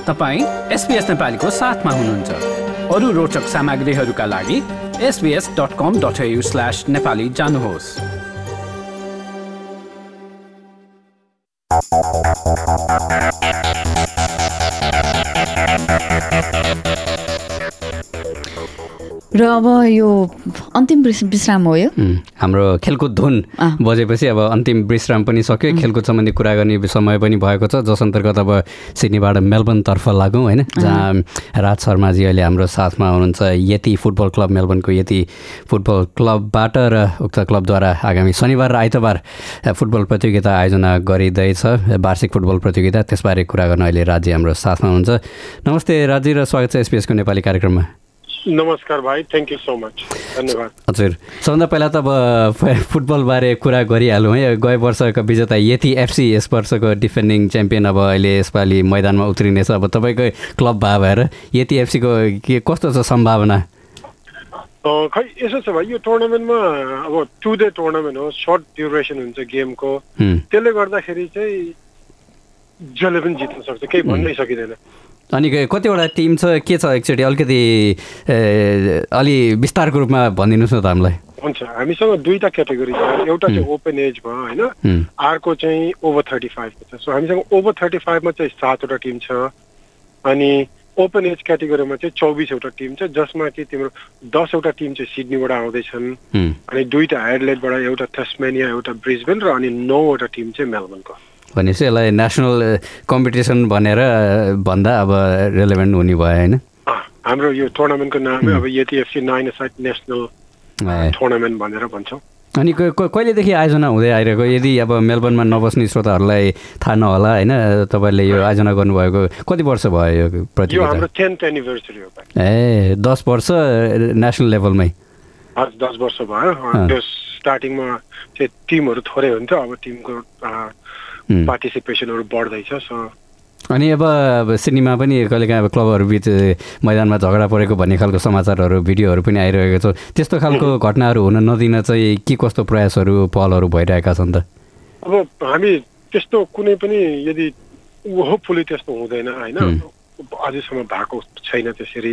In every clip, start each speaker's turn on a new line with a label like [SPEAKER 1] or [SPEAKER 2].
[SPEAKER 1] तपाईं SBS नेपालीको साथमा हुनुहुन्छ। अरू रोचक सामग्रीहरूका लागि sbs.com.au/nepali जानुहोस्।
[SPEAKER 2] र अब यो अन्तिम विश्राम हो यो
[SPEAKER 3] हाम्रो खेलकुद धुन बजेपछि अब अन्तिम विश्राम पनि सक्यो। खेलकुद सम्बन्धी कुरा गर्ने समय पनि भएको छ, जस अन्तर्गत अब सिडनीबाट मेलबर्नतर्फ लागौँ होइन, जहाँ राज शर्माजी अहिले हाम्रो साथमा हुनुहुन्छ। यति फुटबल क्लब, मेलबर्नको यति फुटबल क्लबबाट र उक्त क्लबद्वारा आगामी शनिबार र आइतबार फुटबल प्रतियोगिता आयोजना गरिँदैछ, वार्षिक फुटबल प्रतियोगिता। त्यसबारे कुरा गर्न अहिले राजी हाम्रो साथमा हुनुहुन्छ। नमस्ते राजी र स्वागत छ एसपीएसको नेपाली कार्यक्रममा।
[SPEAKER 4] नमस्कार भाइ, थ्याङ्क यू सो मच, धन्यवाद।
[SPEAKER 3] हजुर, सबभन्दा पहिला त अब फुटबलबारे कुरा गरिहालौँ है। गए वर्षको विजेता यति एफसी यस वर्षको डिफेन्डिङ च्याम्पियन अब अहिले यसपालि मैदानमा उत्रिनेछ। अब तपाईँकै क्लब भएर यति एफसीको के कस्तो छ सम्भावना?
[SPEAKER 4] खै यसो छ भाइ, यो टुर्नामेन्टमा अब 2 डे टुर्नामेन्ट हो, सर्ट ड्युरेसन हुन्छ गेमको। त्यसले गर्दाखेरि चाहिँ जसले पनि जित्न सक्छ, केही भन्नै सकिँदैन।
[SPEAKER 3] अनि कतिवटा टिम छ, के छ एकचोटि अलिकति अलि विस्तारको रूपमा भनिदिनुहोस् न त हामीलाई।
[SPEAKER 4] हुन्छ, हामीसँग 2टा क्याटेगोरी छ। एउटा चाहिँ ओपन एज भयो होइन, अर्को चाहिँ ओभर 35 को छ। सो हामीसँग ओभर 35 मा चाहिँ 7वटा टिम छ, अनि ओपन एज क्याटेगोरीमा चाहिँ 24वटा टिम छ, जसमा कि तिम्रो 10वटा टिम चाहिँ सिडनीबाट आउँदैछन्, अनि 2टा एडलेडबाट, एउटा तस्मेनिया, एउटा ब्रिस्बेन, र अनि 9वटा टिम चाहिँ मेलबर्नको।
[SPEAKER 3] भनेपछि यसलाई नेसनल कम्पिटिसन भनेर भन्दा अब रेलेभेन्ट हुने भयो होइन?
[SPEAKER 4] हाम्रो यो टुर्नामेन्टको नामै अब यति एफसी 9 साइड नेसनल टुर्नामेन्ट भनेर भन्छौँ। अनि
[SPEAKER 3] कहिलेदेखि आयोजना हुँदै आइरहेको? यदि अब मेलबर्नमा नबस्ने श्रोताहरूलाई थाहा नहोला होइन, तपाईँले यो आयोजना गर्नुभएको कति वर्ष भयो यो प्रतियोगिता?
[SPEAKER 4] यो हाम्रो 10th एनिभर्सरी हो।
[SPEAKER 3] 10 वर्ष नेसनल लेभलमै?
[SPEAKER 4] हजुर, 10 वर्ष भयो। त्यो स्टार्टिङमा चाहिँ टिमहरू थोरै हुन्थ्यो, अब टिमको पार्टिसिपेसनहरू बढ्दैछ।
[SPEAKER 3] अनि अब सिडनीमा पनि कहिलेकाहीँ अब क्लबहरू बिच मैदानमा झगडा परेको भन्ने खालको समाचारहरू, भिडियोहरू पनि आइरहेको छ। त्यस्तो खालको घटनाहरू हुन नदिन चाहिँ के कस्तो प्रयासहरू, पहलहरू भइरहेका छन् त?
[SPEAKER 4] अब हामी त्यस्तो कुनै पनि, यदि होपफुली त्यस्तो हुँदैन होइन, अझैसम्म भएको छैन त्यसरी।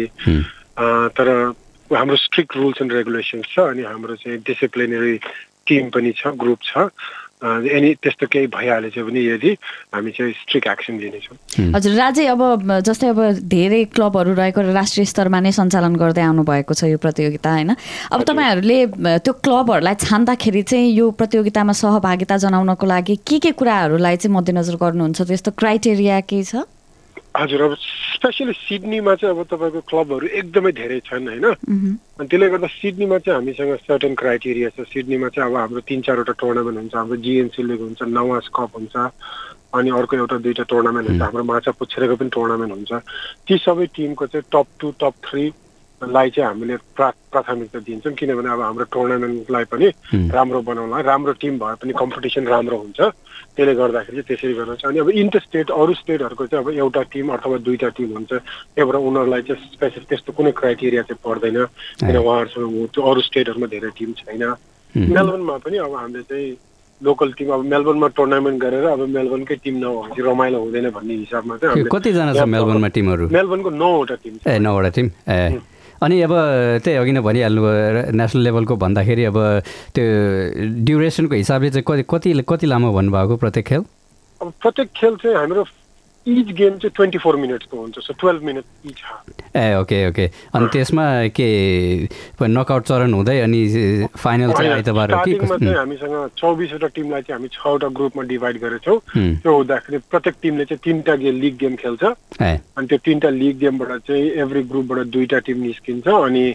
[SPEAKER 4] तर हाम्रो स्ट्रिक्ट रुल्स एन्ड रेगुलेसन्स छ, अनि हाम्रो चाहिँ डिसिप्लिनरी टिम पनि छ, ग्रुप छ। त्यस्तो केही भइहालेछ भने यदि हामी चाहिँ स्ट्रिक्ट एक्सन दिनेछौँ।
[SPEAKER 2] हजुर राजे, अब जस्तै अब धेरै क्लबहरू रहेको र राष्ट्रिय स्तरमा नै सञ्चालन गर्दै आउनुभएको छ यो प्रतियोगिता होइन। अब तपाईँहरूले त्यो क्लबहरूलाई छान्दाखेरि चाहिँ यो प्रतियोगितामा सहभागिता जनाउनको लागि के कुराहरूलाई चाहिँ मध्यनजर गर्नुहुन्छ? त्यस्तो क्राइटेरिया केही छ?
[SPEAKER 4] हजुर, अब स्पेसली सिडनीमा चाहिँ अब तपाईँको क्लबहरू एकदमै धेरै छन् होइन, अनि त्यसले गर्दा सिडनीमा चाहिँ हामीसँग सर्टेन क्राइटेरिया छ। सिडनीमा चाहिँ अब हाम्रो 3-4वटा टुर्नामेन्ट हुन्छ। हाम्रो जिएनसी लिग हुन्छ, नवाज कप हुन्छ, अनि अर्को एउटा 2टा टुर्नामेन्ट हुन्छ, हाम्रो माछा पुच्छरेको पनि टुर्नामेन्ट हुन्छ। ती सबै टिमको चाहिँ टप 2 टप 3 लाई चाहिँ हामीले प्राथमिकता दिन्छौँ, किनभने अब हाम्रो टुर्नामेन्टलाई पनि राम्रो बनाउन, राम्रो टिम भए पनि कम्पिटिसन राम्रो हुन्छ। त्यसले गर्दाखेरि चाहिँ त्यसरी गर्नु छ। अनि अब इन्टर स्टेट, अरू स्टेटहरूको चाहिँ अब एउटा टिम अथवा 2टा टिम हुन्छ, त्यहाँबाट उनीहरूलाई चाहिँ स्पेसिफिक त्यस्तो कुनै क्राइटेरिया चाहिँ पर्दैन, किन उहाँहरूसँग त्यो अरू स्टेटहरूमा धेरै टिम छैन। मेलबर्नमा पनि अब हामीले चाहिँ लोकल टिम, अब मेलबर्नमा टुर्नामेन्ट गरेर अब मेलबर्नकै टिम नभए रमाइलो हुँदैन भन्ने हिसाबमा चाहिँ
[SPEAKER 3] कतिजना छ मेलबर्नमा टिमहरू?
[SPEAKER 4] मेलबर्नको 9वटा टिम छ।
[SPEAKER 3] 9वटा टिम। अनि अब त्यही अघि नै भनिहाल्नु भयो नेसनल लेभलको भन्दाखेरि, अब त्यो ड्युरेसनको हिसाबले चाहिँ कति लामो भन्नुभएको प्रत्येक खेल?
[SPEAKER 4] अब प्रत्येक खेल चाहिँ हाम्रो इच गेम चाहिँ 24 मिनट्सको हुन्छ, सो 12 मिनट इच।
[SPEAKER 3] ओके। अनि त्यसमा के नकआउट चरण हुँदै अनि फाइनल चाहिँ आइतबार हो कि?
[SPEAKER 4] स्टार्टिङमा चाहिँ हामीसँग 24वटा टिमलाई चाहिँ हामी 6वटा ग्रुपमा डिभाइड गरेछौँ। त्यो हुँदाखेरि प्रत्येक टिमले चाहिँ 3टा लिग गेम खेल्छ, अनि त्यो 3टा लिग गेमबाट चाहिँ एभ्री ग्रुपबाट 2टा टिम निस्किन्छ, अनि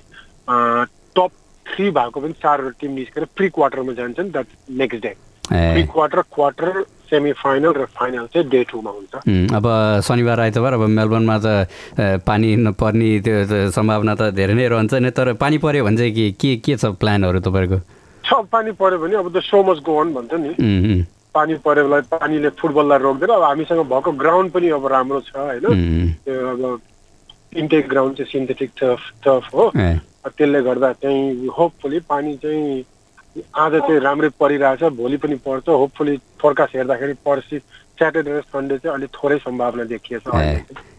[SPEAKER 4] टप 3 भएको पनि 4वटा टिम निस्केर प्री क्वार्टरमा जान्छन्। That's next day. Pre quarter, quarter, semi final र फाइनल चाहिँ डे 2 मा हुन्छ।
[SPEAKER 3] अब शनिबार आइतबार अब मेलबर्नमा त पानी नपर्ने त्यो सम्भावना त धेरै नै रहन्छ नि, तर पानी पर्यो भने चाहिँ के छ प्लानहरू तपाईँहरूको?
[SPEAKER 4] पानी पर्यो भने अब the show must go on भन्छ नि। पानी परेलाई पानीले फुटबललाई रोक्दैन। अब हामीसँग भएको ग्राउन्ड पनि अब राम्रो छ होइन, त्यो अब इन्टेक ग्राउन्ड चाहिँ सिन्थेटिक टर्फ हो, त्यसले गर्दा चाहिँ होपफुली पानी चाहिँ आज चाहिँ राम्रै परिरहेछ, भोलि पनि पर्छ। होपफुली फोरकास्ट हेर्दाखेरि पर्सि स्याटरडे र सन्डे चाहिँ अलिक थोरै सम्भावना देखिएछ।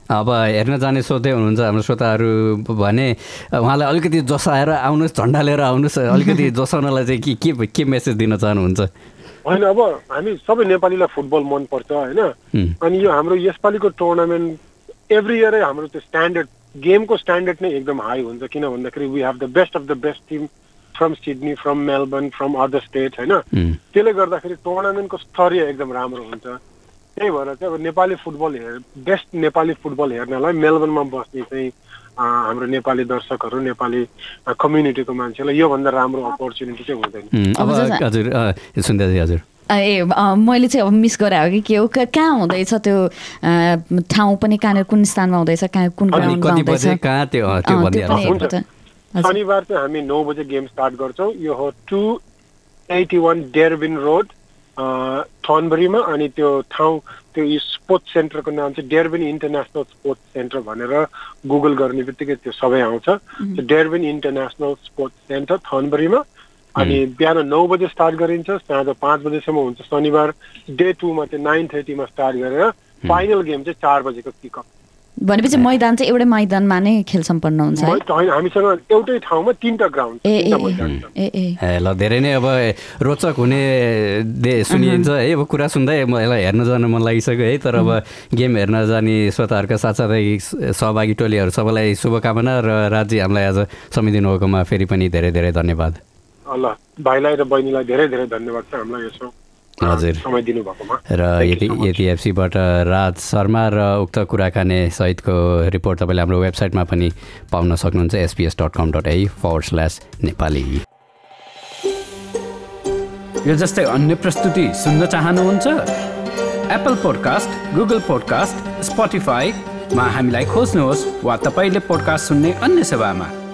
[SPEAKER 3] अब हेर्न जाने सोध्दै हुनुहुन्छ हाम्रो श्रोताहरू भने उहाँलाई अलिकति जसाएर आउनुहोस्, झन्डा लिएर आउनुहोस्, अलिकति जसाउनलाई चाहिँ के मेसेज दिन चाहनुहुन्छ?
[SPEAKER 4] होइन, अब हामी सबै नेपालीलाई फुटबल मनपर्छ होइन, अनि यो हाम्रो यसपालिको टुर्नामेन्ट एभ्री इयरै हाम्रो त्यो स्ट्यान्डर्ड गेमको स्ट्यान्डर्ड नै एकदम हाई हुन्छ, किन भन्दाखेरि we have the best of the best team from Sydney, from Melbourne, from other state होइन। त्यसले गर्दाखेरि टुर्नामेन्टको स्तरीय एकदम राम्रो हुन्छ। त्यही भएर चाहिँ अब नेपाली फुटबल बेस्ट नेपाली फुटबल हेर्नलाई मेलबर्नमा बस्ने चाहिँ हाम्रो नेपाली दर्शकहरू, नेपाली कम्युनिटीको मान्छेलाई योभन्दा राम्रो अपर्च्युनिटी चाहिँ हुँदैन।
[SPEAKER 3] अब हजुर सुन्दै हजुर
[SPEAKER 2] मैले चाहिँ अब मिस गरे हो कि के हो, कहाँ हुँदैछ त्यो ठाउँ पनि, कहाँनिर कुन स्थानमा हुँदैछ, कहाँ कुन ग्राउन्डमा हुँदैछ?
[SPEAKER 4] शनिबार चाहिँ हामी 9 बजे गेम स्टार्ट गर्छौँ। यो हो 281 डेरबिन रोड थर्नबरीमा। अनि त्यो ठाउँ त्यो स्पोर्ट्स सेन्टरको नाम चाहिँ डेरबिन इन्टरनेसनल स्पोर्ट्स सेन्टर भनेर गुगल गर्ने बित्तिकै त्यो सबै आउँछ। डेरबिन इन्टरनेसनल स्पोर्ट्स सेन्टर थर्नबरीमा। अनि बिहान 9 बजे स्टार्ट गरिन्छ, साँझ 5 बजेसम्म हुन्छ। शनिबार डे 2 मा चाहिँ 9:30 मा स्टार्ट गरेर फाइनल गेम चाहिँ 4 बजेको किकअप।
[SPEAKER 2] भनेपछि मैदान चाहिँ एउटै मैदानमा नै खेल सम्पन्न हुन्छ है?
[SPEAKER 4] हामीसँग एउटै ठाउँमा 3टा ग्राउन्ड।
[SPEAKER 3] ल धेरै नै अब रोचक हुने सुनिन्छ है। अब कुरा सुन्दै मलाई हेर्न जान मन लागिसक्यो है। तर अब गेम हेर्न जाने श्रोताहरूका साथसाथै सहभागी टोलीहरू सबैलाई शुभकामना र राजी हामीलाई आज समय दिनुभएकोमा फेरि पनि धेरै धेरै धन्यवाद।
[SPEAKER 4] ल भाइलाई र बहिनीलाई धेरै धेरै धन्यवाद छ हामीलाई यसो
[SPEAKER 3] हजुर
[SPEAKER 4] समय दिनुभएकोमा।
[SPEAKER 3] र यति एफसीबाट राज शर्मा र उक्त कुराकानी सहितको रिपोर्ट तपाईँले हाम्रो वेबसाइटमा पनि पाउन सक्नुहुन्छ sbs.com.au/नेपाली।
[SPEAKER 1] यो जस्तै अन्य प्रस्तुति सुन्न चाहनुहुन्छ? एप्पल पोडकास्ट, गुगल पोडकास्ट, स्पोटिफाईमा हामीलाई खोज्नुहोस् वा तपाईँले पोडकास्ट सुन्ने अन्य सेवामा।